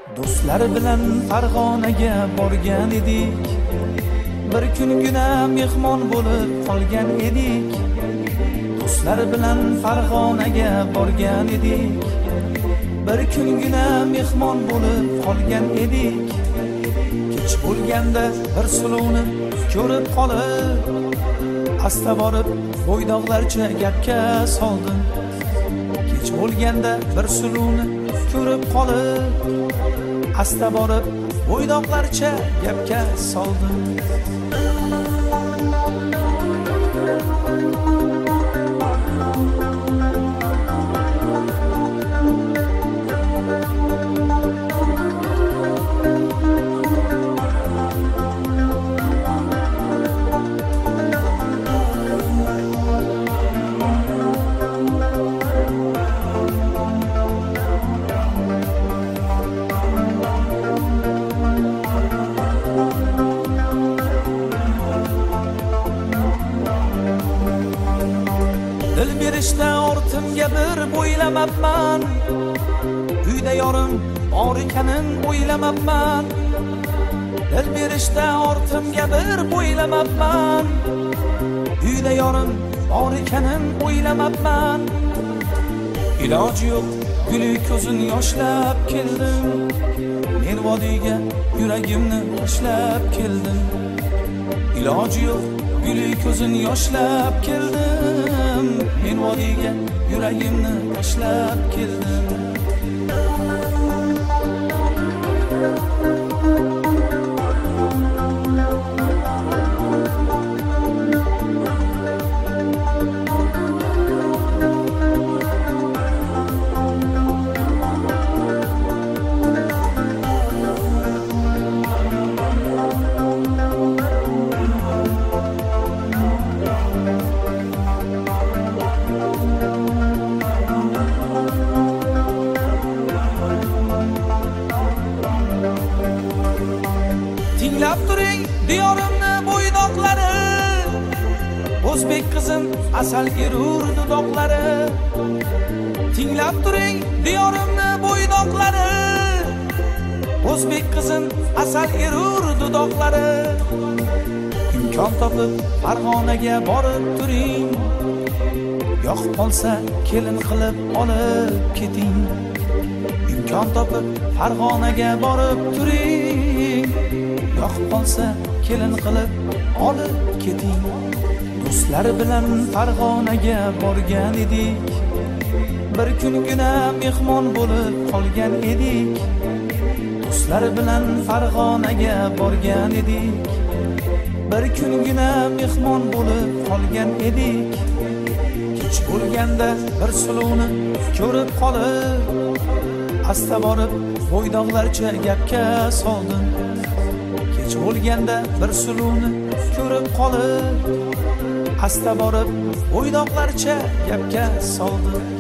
Do'stlar bilan Farg'onaga borgan edik. Bir kungina mehmon bo'lib qolgan edik. Do'stlar bilan Farg'onaga borgan edik. Bir kungina mehmon bo'lib qolgan edik. Kech bo'lganda bir suluvni ko'rib qolib, asta borib bo'ydoqlarcha gapga soldim. Kech bo'lganda bir suluvni ko'rib qolib, asta borib bo'ydoqlarcha gapga soldim. Dil berishda ortimga bir bo'ylamabman. Uyda yorim bor ekanin o'ylamabman. Dil berishda ortimga bir bo'ylamabman. Uyda yorim bor ekanin o'ylamabman. Iloji yo'q, guli ko'zin yoshlab keldim. Men vodiyga yuragimni tashlab keldim. Iloji yo'q, guli ko'zin yoshlab keldim. Men vodiyga yuragimni tashlab keldim. Tinglab turing diyorimni bo'ydoqlari, o'zbek qizim asal erur dudoqlari. Tinglab turing diyorimni bo'ydoqlari, o'zbek qizim asal erur dudoqlari. Imkon topib Farg'onaga borib turing, yoqib qolsa kelin qilib olib keting. Imkon topib Farg'onaga borib turing, yoqib qolsa kelin qilib olib keting. Do'stlar bilan Farg'onaga borgan edik. Bir kungina mehmon bo'lib qolgan edik. Do'stlar bilan Farg'onaga borgan edik. Bir kungina mehmon bo'lib qolgan edik. Kech bo'lganda bir suluvni ko'rib qolib, asta borib bo'ydoqlarcha gapga soldim. Kech bo'lganda bir suluvni ko'rib qolib, asta borib bo'ydoqlarcha gapga soldim.